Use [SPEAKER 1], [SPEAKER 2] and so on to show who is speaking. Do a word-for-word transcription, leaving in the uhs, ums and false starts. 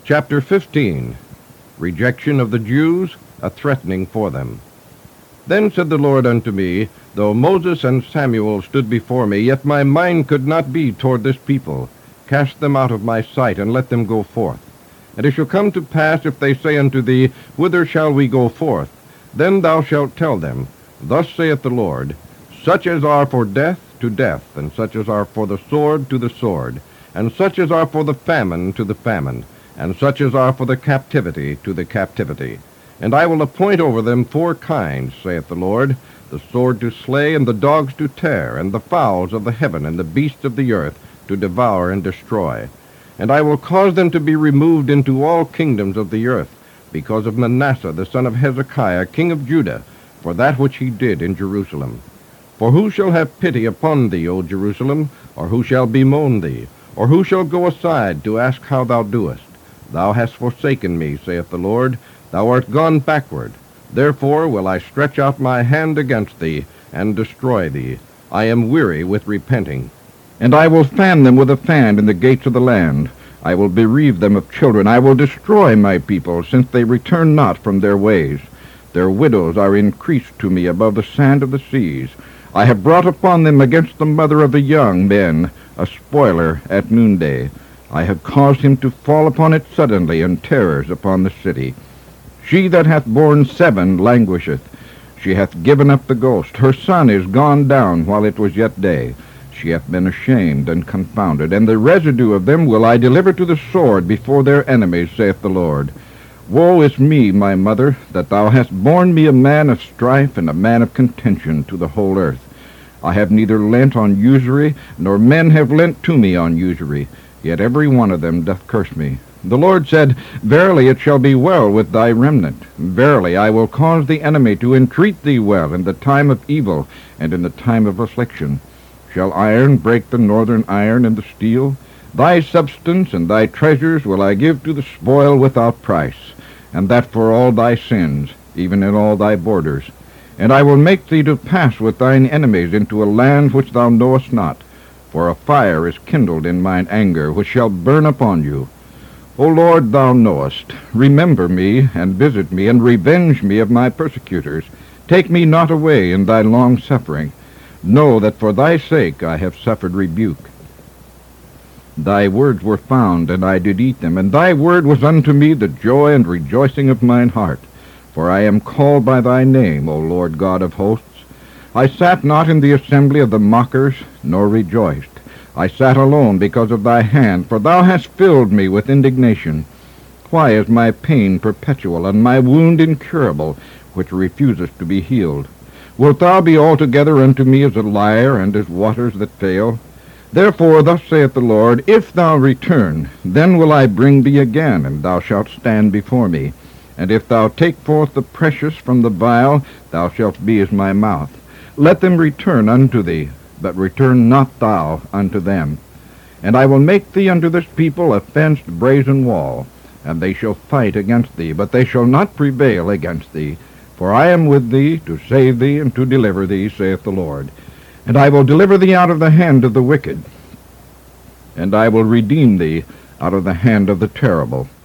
[SPEAKER 1] Chapter fifteen. Rejection of the Jews, a threatening for them. Then said the Lord unto me, Though Moses and Samuel stood before me, yet my mind could not be toward this people. Cast them out of my sight, and let them go forth. And it shall come to pass, if they say unto thee, Whither shall we go forth? Then thou shalt tell them, Thus saith the Lord, Such as are for death, to death, and such as are for the sword, to the sword, and such as are for the famine, to the famine, and such as are for the captivity, to the captivity. And I will appoint over them four kinds, saith the Lord, the sword to slay, and the dogs to tear, and the fowls of the heaven, and the beasts of the earth, to devour and destroy. And I will cause them to be removed into all kingdoms of the earth, because of Manasseh the son of Hezekiah, king of Judah, for that which he did in Jerusalem. For who shall have pity upon thee, O Jerusalem? Or who shall bemoan thee? Or who shall go aside to ask how thou doest? Thou hast forsaken me, saith the Lord. Thou art gone backward. Therefore will I stretch out my hand against thee, and destroy thee. I am weary with repenting. And I will fan them with a fan in the gates of the land. I will bereave them of children. I will destroy my people, since they return not from their ways. Their widows are increased to me above the sand of the seas. I have brought upon them against the mother of the young men a spoiler at noonday. I have caused him to fall upon it suddenly, and terrors upon the city. She that hath borne seven languisheth. She hath given up the ghost. Her son is gone down while it was yet day. She hath been ashamed and confounded, and the residue of them will I deliver to the sword before their enemies, saith the Lord. Woe is me, my mother, that thou hast borne me a man of strife and a man of contention to the whole earth. I have neither lent on usury, nor men have lent to me on usury, yet every one of them doth curse me. The Lord said, Verily it shall be well with thy remnant. Verily I will cause the enemy to entreat thee well in the time of evil and in the time of affliction. Shall iron break the northern iron and the steel? Thy substance and thy treasures will I give to the spoil without price, and that for all thy sins, even in all thy borders. And I will make thee to pass with thine enemies into a land which thou knowest not, for a fire is kindled in mine anger, which shall burn upon you. O Lord, thou knowest. Remember me, and visit me, and revenge me of my persecutors. Take me not away in thy long suffering. Know that for thy sake I have suffered rebuke. Thy words were found, and I did eat them, and thy word was unto me the joy and rejoicing of mine heart. For I am called by thy name, O Lord God of hosts. I sat not in the assembly of the mockers, nor rejoiced. I sat alone because of thy hand, for thou hast filled me with indignation. Why is my pain perpetual, and my wound incurable, which refuseth to be healed? Wilt thou be altogether unto me as a liar, and as waters that fail? Therefore thus saith the Lord, If thou return, then will I bring thee again, and thou shalt stand before me. And if thou take forth the precious from the vial, thou shalt be as my mouth. Let them return unto thee, but return not thou unto them. And I will make thee unto this people a fenced brazen wall, and they shall fight against thee, but they shall not prevail against thee. For I am with thee, to save thee, and to deliver thee, saith the Lord. And I will deliver thee out of the hand of the wicked, and I will redeem thee out of the hand of the terrible.